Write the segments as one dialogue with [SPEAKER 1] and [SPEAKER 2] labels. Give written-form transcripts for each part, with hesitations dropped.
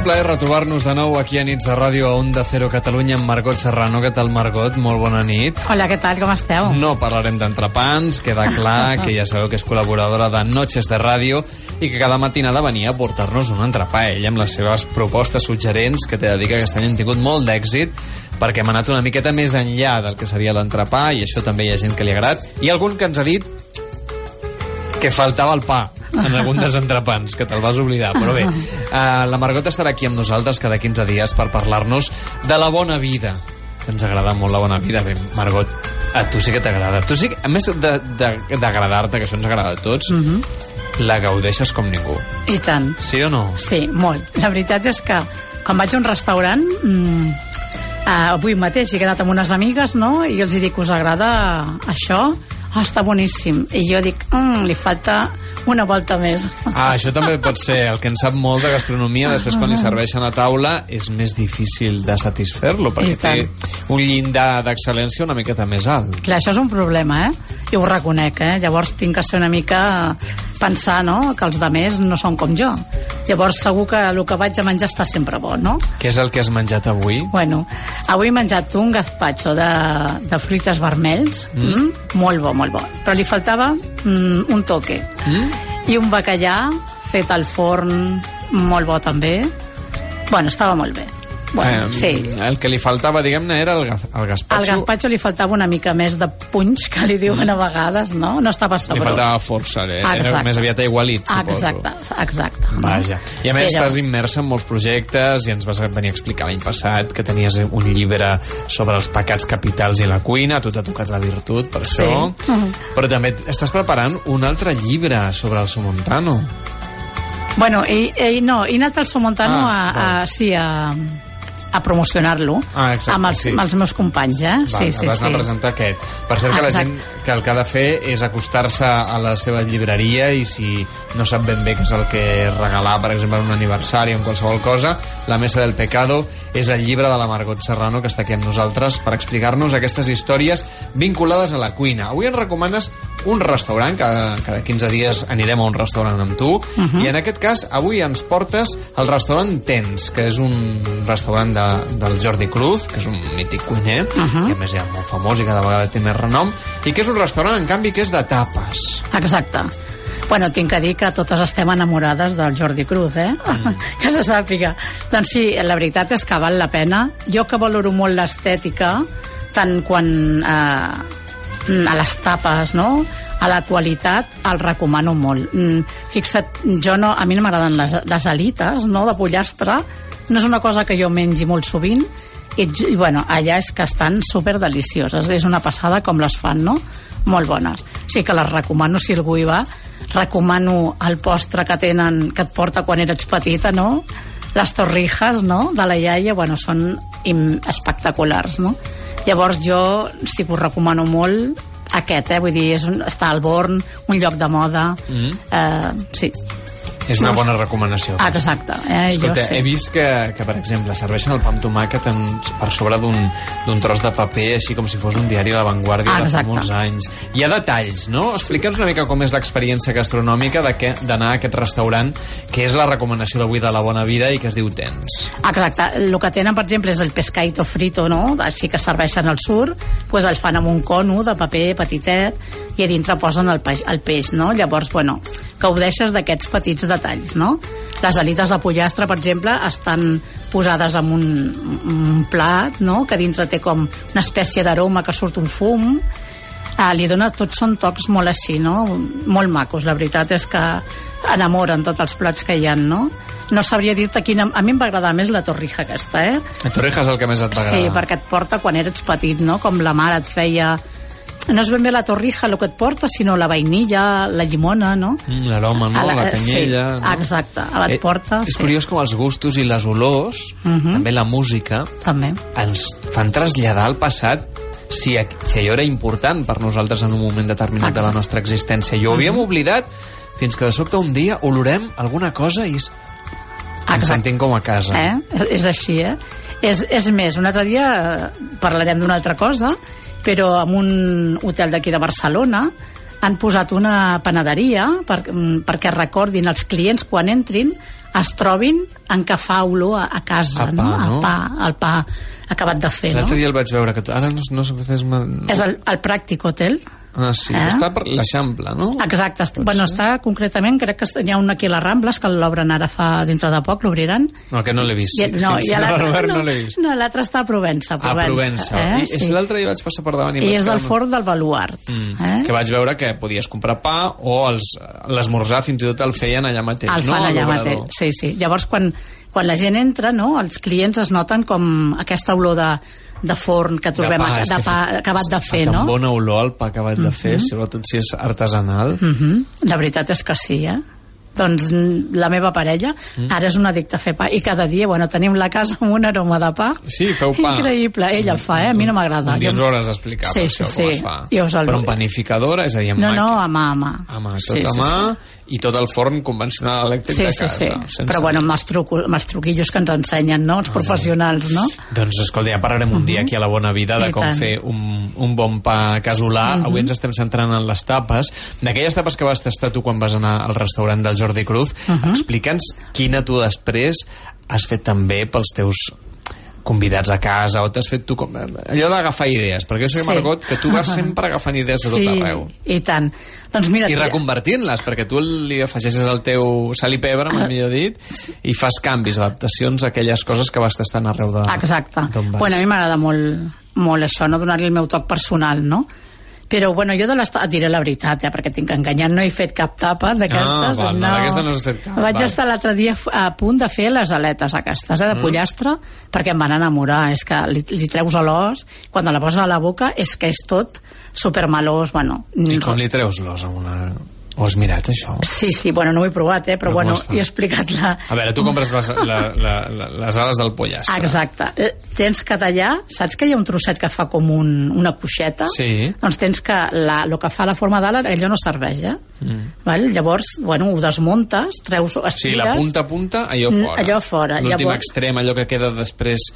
[SPEAKER 1] plaer retrobar-nos de nou aquí a Nits de Ràdio a Onda Cero Catalunya amb Margot Serrano. Què tal, Margot? Molt bona nit.
[SPEAKER 2] Hola, què tal? Com esteu?
[SPEAKER 1] No parlarem d'entrepans, queda clar que ja sabeu que és col·laboradora de Noches de Ràdio i que cada matinada venia a portar-nos un entrepà. Ella amb les seves propostes suggerents, que t'he de dir que aquest any han tingut molt d'èxit, perquè hem anat una miqueta més enllà del que seria l'entrepà, i això també hi ha gent que li ha agradat. Hi ha algun que ens ha dit que faltava el pa en algun dels entrepans, que te'l vas oblidar, però bé, la Margot estarà aquí amb nosaltres cada 15 dies per parlar-nos de la bona vida. Ens agrada molt la bona vida. Bé, Margot, a tu sí que t'agrada. Tu sí que, a més d'agradar-te, que això ens agrada a tots, la gaudeixes com ningú.
[SPEAKER 2] I tant.
[SPEAKER 1] Sí o no?
[SPEAKER 2] Sí, molt. La veritat és que quan vaig a un restaurant, avui mateix he quedat amb unes amigues, no?, i els dic, us agrada això? Està boníssim. I jo dic, li falta una volta més.
[SPEAKER 1] Això també pot ser. El que en sap molt de gastronomia, després quan li serveixen a taula, és més difícil de satisfer-lo, perquè té un llindar d'excel·lència una miqueta més alt.
[SPEAKER 2] Clar, això és un problema, I ho reconec, Llavors tinc que ser una mica pensar, no?, que els demés no són com jo. Llavors segur que el que vaig a menjar està sempre bo, no?
[SPEAKER 1] Què és el que has menjat avui?
[SPEAKER 2] Bueno, avui he menjat un gazpacho de fruites vermells, molt bo, molt bo. Però li faltava un toque. I un bacallà fet al forn, molt bo també. Bueno, estava molt bé. Bueno, sí.
[SPEAKER 1] El que li faltava, diguem-ne, era el gazpacho.
[SPEAKER 2] Al gazpacho li faltava una mica més de punx, que li diuen a vegades, no? No estava sabrós.
[SPEAKER 1] Li faltava força, era més aviat aigualit, suposo.
[SPEAKER 2] Exacte.
[SPEAKER 1] Vaja. I a més estàs immersa en molts projectes i ens vas venir a explicar l'any passat que tenies un llibre sobre els pecats capitals i la cuina. A tu t'ha tocat la virtut, per això. Però també estàs preparant un altre llibre sobre el Somontano.
[SPEAKER 2] Bueno, he anat al Somontano a promocionar-lo amb els meus companys, Sí.
[SPEAKER 1] Vas anar a presentar aquest. Per cert que la gent que el que ha de fer és acostar-se a la seva llibreria i si no sap ben bé què és el que regalar, per exemple, en un aniversari o en qualsevol cosa, La Mesa del Pecado és el llibre de la Margot Serrano, que està aquí amb nosaltres per explicar-nos aquestes històries vinculades a la cuina. Avui ens recomanes un restaurant, cada 15 dies anirem a un restaurant amb tu, i en aquest cas avui ens portes al restaurant Tens, que és un restaurant del Jordi Cruz, que és un mític cuiner, que a més ja molt famós i cada vegada té més renom, i que és un restaurant, en canvi, que és de tapes.
[SPEAKER 2] Exacte. Bueno, tinc que dir que totes estem enamorades del Jordi Cruz, que se sàpiga. Doncs sí, la veritat és que val la pena. Jo que valoro molt l'estètica, tant quan a les tapes, no?, a la qualitat, el recomano molt. Fixa't, a mi no m'agraden les alites, no?, de pollastre. No és una cosa que jo mengi molt sovint, i bueno, allà és que estan superdelicioses. És una passada com les fan, no?, molt bones. Sí que les recomano si algú hi va. Recomano el postre que tenen, que et porta quan eres petita, no?, les torrijas, no?, de la iaia, bueno, són espectaculars, no? Llavors jo sí que ho recomano molt, aquest, vull dir, està al Born, un lloc de moda, sí.
[SPEAKER 1] És una bona recomanació.
[SPEAKER 2] Exacte.
[SPEAKER 1] Escolta, he vist que, per exemple, serveixen el pa amb tomàquet per sobre d'un tros de paper, així com si fos un diari de La Vanguardia de fa molts anys. Hi ha detalls, no? Explica'ns una mica com és l'experiència gastronòmica d'anar a aquest restaurant, que és la recomanació d'avui de la bona vida i que es diu Tens.
[SPEAKER 2] Exacte. El que tenen, per exemple, és el pescadito frito, no?, així que serveixen al sur, doncs el fan amb un cono de paper petitet i a dintre posen el peix, no? Llavors, bueno, gaudeixes d'aquests petits detalls, no? Les alites de pollastre, per exemple, estan posades en un plat, no?, que dintre té com una espècie d'aroma que surt un fum. Li dona, tots són tocs molt així, no?, molt macos. La veritat és que enamoren tots els plats que hi ha, no? No sabria dir-te quina... A mi em va agradar més la torrija aquesta,
[SPEAKER 1] La torrija és el que més et va agradar.
[SPEAKER 2] Sí, perquè et porta quan eres petit, no?, com la mare et feia... No és ben bé la torrija el que et porta, sinó la vainilla, la llimona, no?
[SPEAKER 1] L'aroma, no? La canyella.
[SPEAKER 2] Sí, exacte. Et porta...
[SPEAKER 1] És curiós com els gustos i les olors, també la música, ens fan traslladar al passat si allò era important per nosaltres en un moment determinat de la nostra existència. I ho havíem oblidat fins que de sobte un dia olorem alguna cosa i ens sentim com a casa.
[SPEAKER 2] És així, És més, un altre dia parlarem d'una altra cosa, però en un hotel d'aquí de Barcelona han posat una panaderia perquè recordin els clients quan entrin es trobin en que fa olor a casa,
[SPEAKER 1] no?
[SPEAKER 2] El pa acabat de fer, no?
[SPEAKER 1] L'altre dia el vaig veure, que ara no sé fer...
[SPEAKER 2] És el Pràctic Hotel.
[SPEAKER 1] Ah, sí, està per l'Eixample, no?
[SPEAKER 2] Exacte, està concretament, crec que hi ha un aquí a la Rambles, que l'obren ara fa dintre de poc, l'obriran.
[SPEAKER 1] No, que no l'he vist.
[SPEAKER 2] L'altre
[SPEAKER 1] no l'he vist.
[SPEAKER 2] No, l'altre està a Provença.
[SPEAKER 1] A Provença. I l'altre dia vaig passar per davant
[SPEAKER 2] i és del forn del Baluart.
[SPEAKER 1] Que vaig veure que podies comprar pa o l'esmorzar fins i tot el feien allà mateix, no?
[SPEAKER 2] El fan allà mateix, sí. Llavors, quan la gent entra, no, els clients es noten com aquesta olor de forn que trobem, de pa acabat de fer, no?
[SPEAKER 1] Fa tan bona olor el pa acabat de fer, sobretot si és artesanal.
[SPEAKER 2] La veritat és que sí, Doncs la meva parella ara és una addicta a fer pa i cada dia, tenim la casa amb un aroma de pa.
[SPEAKER 1] Sí, feu pa.
[SPEAKER 2] Increïble, ella el fa, a mi no m'agrada.
[SPEAKER 1] Un dia ens ho hauràs d'explicar, per això, com es fa. Però amb panificadora, és a dir, amb màquina.
[SPEAKER 2] No, a mà.
[SPEAKER 1] A mà, tot a mà, i tot el forn convencional elèctric de casa.
[SPEAKER 2] Sí. Però amb els truquillos que ens ensenyen, no?, els professionals, no?
[SPEAKER 1] Doncs escolta, ja parlarem un dia aquí a La Bona Vida de com fer un bon pa casolà. Avui ens estem centrant en les tapes. D'aquelles tapes que vas tastar tu quan vas anar al restaurant del Jordi Cruz, explica'ns quina tu després has fet també pels teus convidats a casa, o t'has fet tu allò d'agafar idees, perquè jo sé, Margot, que tu vas sempre agafant idees de tot arreu.
[SPEAKER 2] I tant. Doncs mira,
[SPEAKER 1] i reconvertint-les, perquè tu li afegeixes el teu sal i pebre, millor dit, i fas canvis, adaptacions a aquelles coses que vas tastant arreu de...
[SPEAKER 2] Exacte. A mi m'agrada molt això, no donar-li el meu toc personal, no? Però, jo et diré la veritat, perquè tinc enganyat, no he fet cap tapa d'aquestes.
[SPEAKER 1] D'aquesta no has fet cap.
[SPEAKER 2] Vaig estar l'altre dia a punt de fer les aletes aquestes, de pollastre, perquè em van enamorar. És que li treus a l'os, quan la poses a la boca, és que és tot supermalós,
[SPEAKER 1] I com li treus l'os a una... Ho has mirat, això?
[SPEAKER 2] Sí, no ho he provat, però he explicat la...
[SPEAKER 1] A veure, tu compres les ales del pollastre.
[SPEAKER 2] Exacte. Tens que tallar, saps que hi ha un trosset que fa com una cuixeta?
[SPEAKER 1] Sí.
[SPEAKER 2] Doncs tens que, el que fa la forma d'ala, allò no serveix, Llavors, ho desmuntes, treus, estires...
[SPEAKER 1] Sí, la punta a punta, allò fora. L'últim extrem, allò que queda després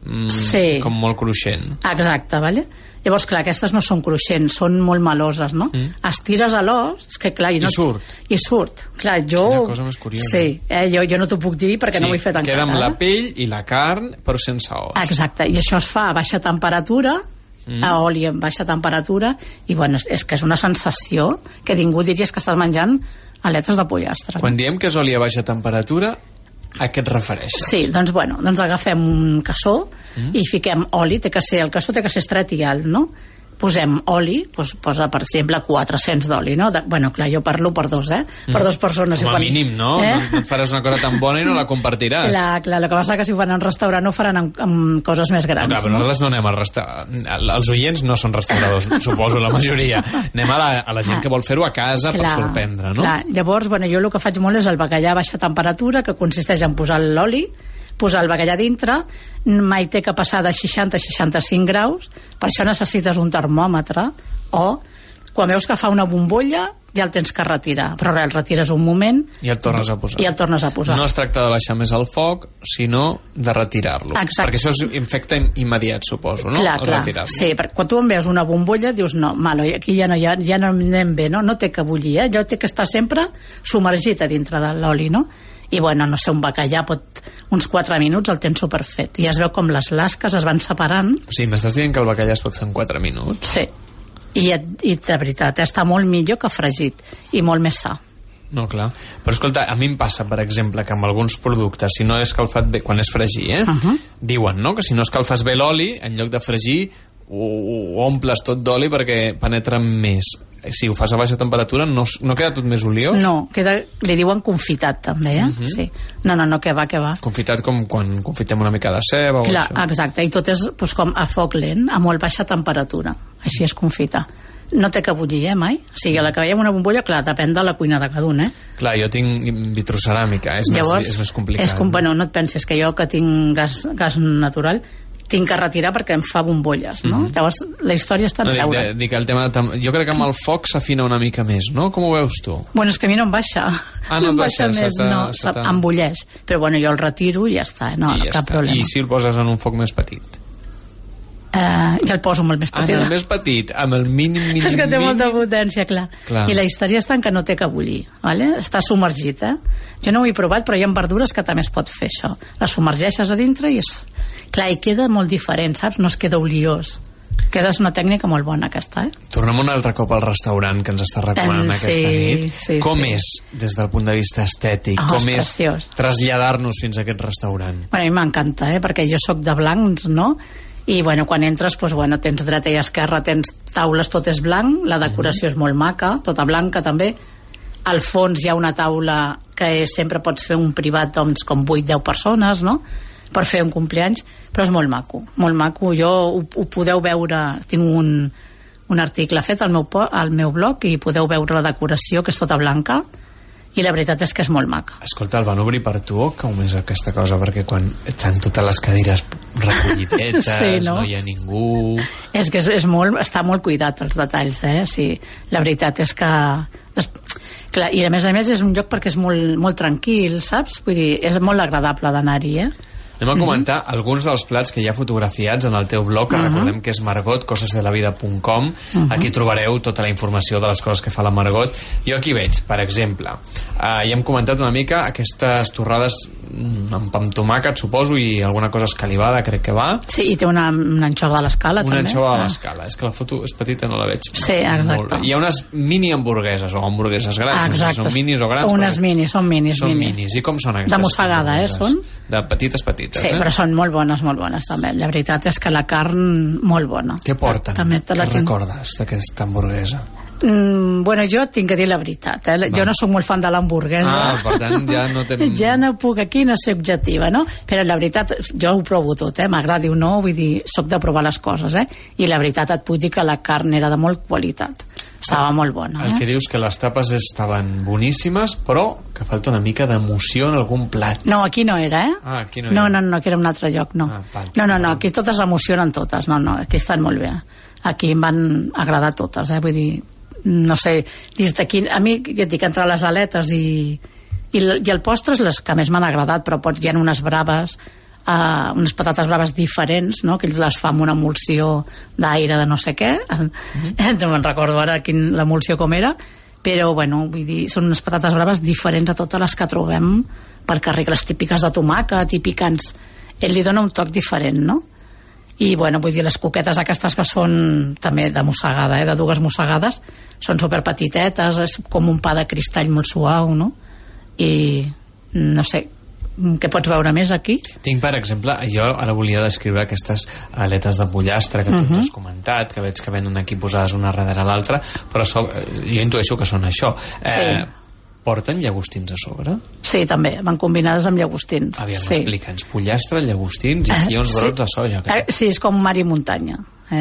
[SPEAKER 1] com molt cruixent.
[SPEAKER 2] Exacte, Llavors, clar, aquestes no són cruixents, són molt maloses, no? Estires a l'os, és que clar...
[SPEAKER 1] I surt.
[SPEAKER 2] I surt. Clar, jo...
[SPEAKER 1] Quina cosa més curiosa.
[SPEAKER 2] Sí, jo no t'ho puc dir perquè no ho he fet encara.
[SPEAKER 1] Queda amb la pell i la carn, però sense os.
[SPEAKER 2] Exacte, i això es fa a baixa temperatura, a oli a baixa temperatura, i és que és una sensació que ningú diries que estàs menjant aletes de pollastre.
[SPEAKER 1] Quan diem que és oli a baixa temperatura, a què et refereixes?
[SPEAKER 2] Sí, doncs agafem un cassó i fiquem oli, el cassó té que ser estret i alt, no? Posem oli, posa per exemple 400 d'oli, no? Clar, jo parlo per dos, per dues persones.
[SPEAKER 1] Com a mínim, no? No et faràs una cosa tan bona i no la compartiràs.
[SPEAKER 2] Clar, el que passa que si ho fan en un restaurant ho faran amb coses més grans.
[SPEAKER 1] Clar, però nosaltres no anem al restaurant. Els oients no són restauradors, suposo, la majoria. Anem a la gent que vol fer-ho a casa per sorprendre, no?
[SPEAKER 2] Clar, llavors, jo el que faig molt és el bacallà a baixa temperatura, que consisteix en posar l'oli, posar el bacallà dintre, mai té que passar de 60 a 65 graus, per això necessites un termòmetre, o quan veus que fa una bombolla ja el tens que retirar, però el retires un moment
[SPEAKER 1] i el tornes a posar. No es tracta de baixar més el foc, sinó de retirar-lo.
[SPEAKER 2] Exacte.
[SPEAKER 1] Perquè això és efecte immediat, suposo, no?
[SPEAKER 2] Clar. Sí, perquè quan tu en veus una bombolla dius, no, malo, aquí ja no anem bé, no té que bullir, allò té que estar sempre submergit a dintre de l'oli, no? I no sé, un bacallà uns 4 minuts el tens superfet, i es veu com les lasques es van separant.
[SPEAKER 1] O sigui, m'estàs dient que el bacallà es pot fer en 4 minuts?
[SPEAKER 2] Sí, i de veritat està molt millor que fregit i molt més sa.
[SPEAKER 1] No, clar. Però escolta, a mi em passa, per exemple, que amb alguns productes, si no és escalfat bé, quan és fregir, diuen, no?, que si no escalfes bé l'oli, en lloc de fregir ho omples tot d'oli perquè penetra més. Si ho fas a baixa temperatura no queda tot més oliós?
[SPEAKER 2] No, li diuen confitat també, sí. No, que va.
[SPEAKER 1] Confitat com quan confitem una mica de ceba o
[SPEAKER 2] clar,
[SPEAKER 1] això.
[SPEAKER 2] Exacte, i tot és com a foc lent, a molt baixa temperatura, així és confitar. No té que bullir, mai? O sigui, a la que veiem una bombolla, clar, depèn de la cuina de cada un,
[SPEAKER 1] Clar, jo tinc vitroceràmica, és més complicat.
[SPEAKER 2] No et pensis que jo que tinc gas natural tinc que retirar perquè em fa bombolles, no? Llavors, la història està en treure.
[SPEAKER 1] Dic el tema jo crec que amb el foc s'afina una mica més, no? Com ho veus tu?
[SPEAKER 2] És que a mi no em baixa.
[SPEAKER 1] No em baixa
[SPEAKER 2] més, embulleix. Però jo el retiro i ja està, no cap problema.
[SPEAKER 1] I si el poses en un foc més petit?
[SPEAKER 2] ja el poso molt més petit.
[SPEAKER 1] El més petit, amb el mínim...
[SPEAKER 2] És que té molta potència, clar. I la història està en que no té que bullir, vale? Està submergit, Jo no ho he provat, però hi ha verdures que també es pot fer això. Les submergeixes a dintre i clar, i queda molt diferent, saps? No es queda oliós. És una tècnica molt bona, aquesta,
[SPEAKER 1] Tornem un altre cop al restaurant que ens està recomanant aquesta nit. Com és, des del punt de vista estètic? Com és traslladar-nos fins a aquest restaurant?
[SPEAKER 2] Bueno, a mi m'encanta, perquè jo sóc de blancs, no? I quan entres, tens dreta i esquerra, tens taules, tot és blanc, la decoració és molt maca, tota blanca també. Al fons hi ha una taula que sempre pots fer un privat, doncs, com 8-10 persones, no?, per fer un compleanys, però és molt maco, molt maco. Jo ho podeu veure, tinc un article fet al meu blog i podeu veure la decoració, que és tota blanca, i la veritat és que és molt maca.
[SPEAKER 1] Escolta, el van obrir per tu o com és aquesta cosa? Perquè quan estan totes les cadires recollidetes, no hi ha ningú...
[SPEAKER 2] És que està molt cuidat, els detalls, Sí, la veritat és que... Clar, i a més és un lloc perquè és molt tranquil, saps? Vull dir, és molt agradable d'anar-hi,
[SPEAKER 1] Anem a comentar alguns dels plats que hi ha fotografiats en el teu blog, que recordem que és margotcosesdelavida.com. Aquí trobareu tota la informació de les coses que fa la Margot. Jo aquí veig, per exemple, ja hem comentat una mica aquestes torrades amb tomàquet, suposo, i alguna cosa escalivada, crec que va.
[SPEAKER 2] Sí, i té una anxova a l'escala, també.
[SPEAKER 1] Una anxova a l'escala. És que la foto és petita, no la veig.
[SPEAKER 2] Sí, exacte.
[SPEAKER 1] Hi ha unes mini hamburgueses, o hamburgueses grans, no sé si són minis o grans.
[SPEAKER 2] Unes minis, són minis.
[SPEAKER 1] Són minis. I com són aquestes?
[SPEAKER 2] De mossegada, són?
[SPEAKER 1] De petites.
[SPEAKER 2] Sí, però són molt bones també. La veritat és que la carn, molt bona.
[SPEAKER 1] Què porten? Què recordes d'aquesta hamburguesa?
[SPEAKER 2] Bueno, jo tinc que dir la veritat, jo no sóc molt fan de l'hamburguesa,
[SPEAKER 1] per tant ja no
[SPEAKER 2] ja no puc aquí, no ser objectiva, no? Però la veritat, jo ho provo tot, m'agradi o no, vull dir, soc de provar les coses, i la veritat et puc dir que la carn era de molt qualitat, estava molt bona.
[SPEAKER 1] El que dius que les tapes estaven boníssimes, però que falta una mica d'emoció en algun plat.
[SPEAKER 2] No, aquí no era,
[SPEAKER 1] aquí no era.
[SPEAKER 2] No, aquí era un altre lloc, no, aquí totes emocionen totes, aquí estan molt bé, aquí em van agradar totes, vull dir, no sé, dir-te aquí, a mi, ja et dic, entre les aletes i el postre és les que més m'han agradat, però hi ha unes braves, unes patates braves diferents, no? Que ells les fa amb una emulsió d'aire de no sé què, no me'n recordo ara l'emulsió com era, però bueno, vull dir, són unes patates braves diferents a totes les que trobem per carrer, les típiques de tomàquet i picants. Ell li dona un toc diferent, no? I bueno, vull dir, les coquetes aquestes que són també de mossegada, de dues mossegades, són superpetitetes, és com un pa de cristall molt suau, no? I no sé, què pots veure més aquí?
[SPEAKER 1] Tinc, per exemple, jo ara volia descriure aquestes aletes de pollastre que tu ens has comentat, que veig que venen aquí posades una darrere l'altra, però jo intueixo que són això.
[SPEAKER 2] Sí.
[SPEAKER 1] Porten llagostins a sobre?
[SPEAKER 2] Sí, també, van combinades amb llagostins.
[SPEAKER 1] Aviam, explica'ns, pollastre, llagostins i aquí uns brots de soja.
[SPEAKER 2] Sí, és com mar i muntanya.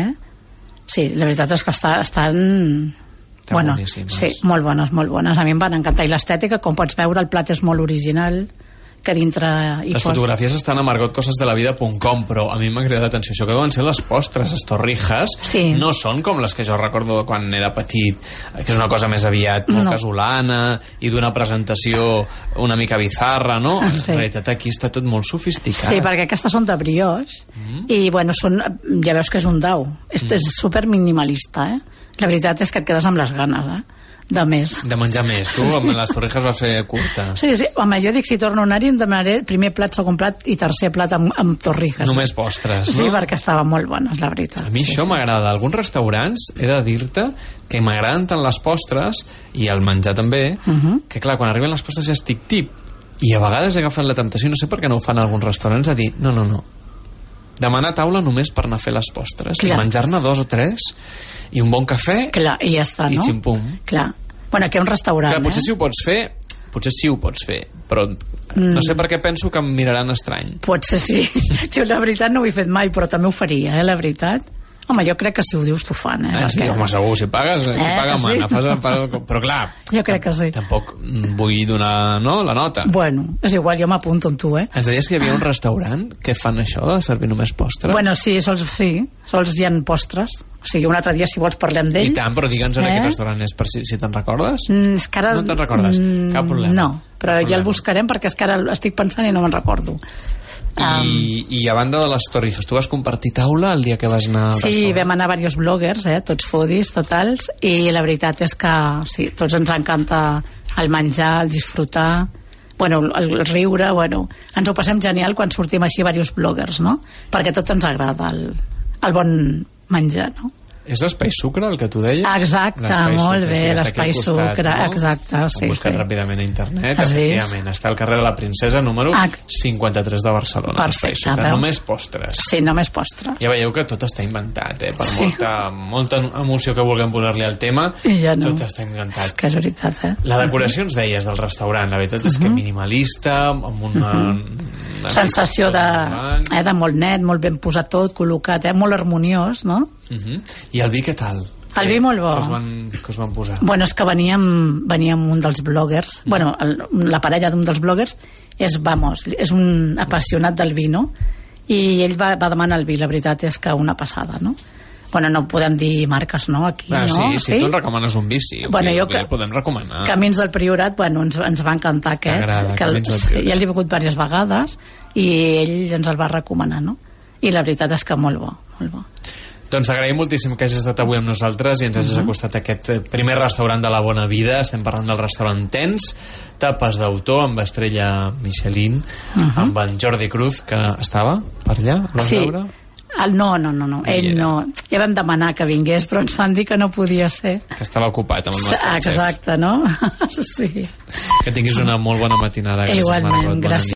[SPEAKER 2] Sí, la veritat és que estan
[SPEAKER 1] boníssimes.
[SPEAKER 2] Sí, molt bones, molt bones. A mi em van encantar. I l'estètica, com pots veure, el plat és molt original, que dintre...
[SPEAKER 1] Les fotografies estan a margotcosesdelavida.com, però a mi m'ha cridat l'atenció això que deuen ser les postres, les torrijas, no són com les que jo recordo quan era petit, que és una cosa més aviat molt casolana i d'una presentació una mica bizarra, no? En realitat aquí està tot molt sofisticat.
[SPEAKER 2] Sí, perquè aquestes són de brioix i, bueno, ja veus que és un dau. És super minimalista, La veritat és que et quedes amb les ganes, de més.
[SPEAKER 1] De menjar més. Tu amb les torrijas vas fer curta.
[SPEAKER 2] Sí, home, jo dic, si torno a anar-hi em demanaré primer plat, segon plat i tercer plat amb torrijas.
[SPEAKER 1] Només postres, no?
[SPEAKER 2] Sí, perquè estaven molt bones, la veritat.
[SPEAKER 1] A mi això m'agrada. Alguns restaurants, he de dir-te que m'agraden tant les postres i el menjar també, que clar, quan arriben les postres ja estic tip. I a vegades he agafat la temptació, no sé per què no ho fan alguns restaurants, a dir, no. Demanar taula només per anar a fer les postres. I menjar-ne 2 o 3 i un bon cafè.
[SPEAKER 2] Clar, i ja està, no?
[SPEAKER 1] I ximpum.
[SPEAKER 2] Clar. Bueno, aquí hi ha un restaurant,
[SPEAKER 1] clar, potser sí ho pots fer, però no sé per què penso que em miraran estrany.
[SPEAKER 2] Potser sí. Jo la veritat no ho he fet mai, però també ho faria, la veritat. Home, jo crec que si ho dius t'ho fan,
[SPEAKER 1] Sí, home, segur, si pagues, qui paga mana. Però clar,
[SPEAKER 2] jo crec que sí.
[SPEAKER 1] Tampoc vull donar, la nota.
[SPEAKER 2] Bueno, és igual, jo m'apunto amb tu,
[SPEAKER 1] Ens deies que hi havia un restaurant que fan això de servir només postres?
[SPEAKER 2] Bueno, sí, sols hi ha postres. O sigui, un altre dia, si vols, parlem d'ell.
[SPEAKER 1] I tant, però digue'ns ara quin restaurant és, per si te'n recordes.
[SPEAKER 2] És que ara...
[SPEAKER 1] No te'n recordes? Cap problema.
[SPEAKER 2] No, però ja el buscarem perquè és que ara estic pensant i no me'n recordo.
[SPEAKER 1] I a banda de les Torrijas, tu vas compartir taula el dia que vas anar al restaurant?
[SPEAKER 2] Sí, vam anar diversos bloggers, tots foodies, totals, i la veritat és que sí, tots ens encanta el menjar, el disfrutar, bueno, el riure, bueno, ens ho passem genial quan sortim així diversos bloggers, no? Perquè tot ens agrada el bon menjar, no?
[SPEAKER 1] És l'Espai Sucre, el que tu deies?
[SPEAKER 2] Exacte, molt bé, l'Espai Sucre, exacte, sí.
[SPEAKER 1] Hem buscat ràpidament a internet, efectivament, està al carrer de la Princesa, número 53 de Barcelona.
[SPEAKER 2] Perfecte.
[SPEAKER 1] Només postres.
[SPEAKER 2] Sí, només postres.
[SPEAKER 1] Ja veieu que tot està inventat, per molta emoció que vulguem posar-li al tema, tot està inventat.
[SPEAKER 2] És que és veritat,
[SPEAKER 1] La decoració ens deies del restaurant, la veritat és que minimalista, amb una
[SPEAKER 2] sensació de molt net, molt ben posat tot, col·locat, molt harmoniós, no?
[SPEAKER 1] I el vi què tal?
[SPEAKER 2] El vi molt bo.
[SPEAKER 1] Que us van posar?
[SPEAKER 2] Bueno, és que veníem un dels bloggers, bueno, la parella d'un dels bloggers és un apassionat del vi, no? I ell va demanar el vi, la veritat és que una passada, no? Bueno, no podem dir marques, no? Aquí, no?
[SPEAKER 1] Sí, tu ens recomanes un vi, sí.
[SPEAKER 2] Bueno,
[SPEAKER 1] el podem recomanar.
[SPEAKER 2] Camins del Priorat, bueno, ens va encantar aquest.
[SPEAKER 1] T'agrada, Camins del Priorat.
[SPEAKER 2] Ja l'he begut diverses vegades i ell ens el va recomanar, no? I la veritat és que molt bo, molt bo.
[SPEAKER 1] Doncs t'agraïm moltíssim que hagis estat avui amb nosaltres i ens hagis acostat a aquest primer restaurant de la bona vida. Estem parlant del restaurant Tens, tapes d'autor amb estrella Michelin, amb en Jordi Cruz, que estava per allà, vas veure?
[SPEAKER 2] No, ell no. Ja vam demanar que vingués, però ens van dir que no podia ser.
[SPEAKER 1] Que estava ocupat amb el Masterchef.
[SPEAKER 2] Exacte, no? Sí.
[SPEAKER 1] Que tinguis una molt bona matinada.
[SPEAKER 2] Igualment, gràcies.